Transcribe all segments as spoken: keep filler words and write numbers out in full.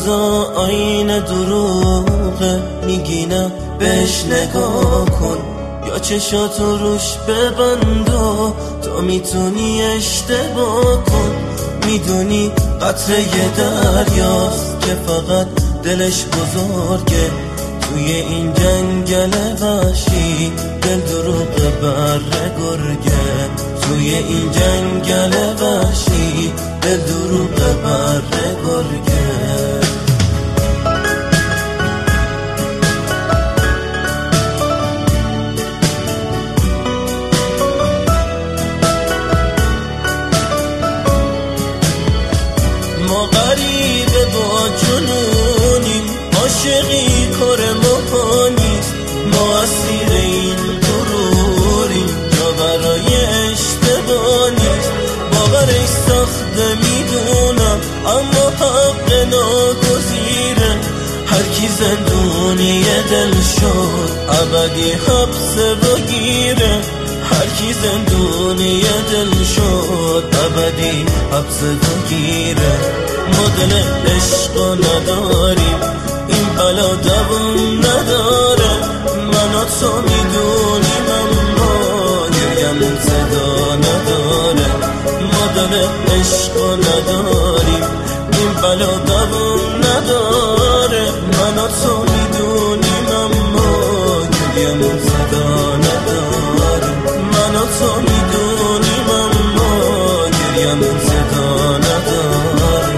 روزا آینه دروغه، میگینم بهش نگاه کن یا چشاتو روش ببند و تو میتونی اشتباه کن. میدونی قطره یه دریاست که فقط دلش بزرگه، توی این جنگل وحشی دل دروغ بره گرگه. توی این جنگل وحشی دل دروغ بره گرگه. ما غریبه با جنونیم، عاشقی کار ما نیست، ما اسیر این غروریم، جا برای اشتباه نیست. باورش سخته میدونم اما حق ناگزیره، هر کی زندونی دل شد ابدی حبس بگیره. هر کی زندونی دل شد ابدی حبس بگیره. ما دل عشق نداریم، این بلا دوام نداره، من و تو میدونیم اما گریم صدا نداره. ما دل عشق نداریم، این بلا دوام نداره، من و تو میدونیم اما گریم صدا نداره. من و تو میدونیم اما گریم صدا نداره.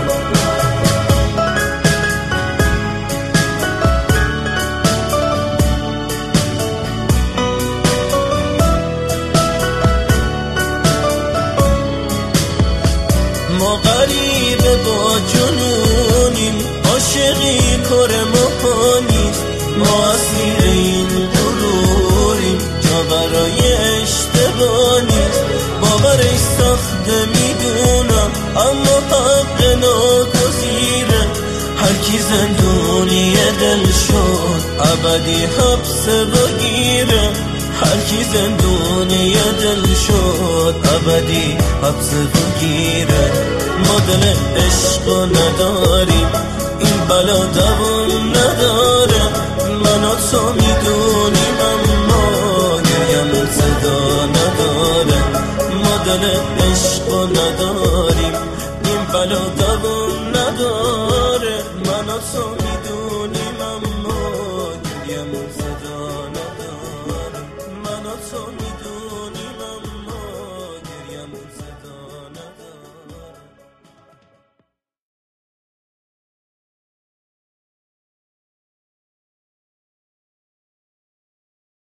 ما غریبه با جنونیم، عاشقی کار ما نیست، ما اسیر این غروریم، جا برای اشتباه نیست. باورش سخته میدونم اما حق ناگزیره، هر کی زندونی دل شد ابدی حبس بگیره. هر کی زندونی دل شد ابدی حبس بگیره. ما دل عشق نداریم، این بلا دوام نداره، من و تو میدونیم اما گریم صدا نداره. ما دل عشق نداریم، این بلا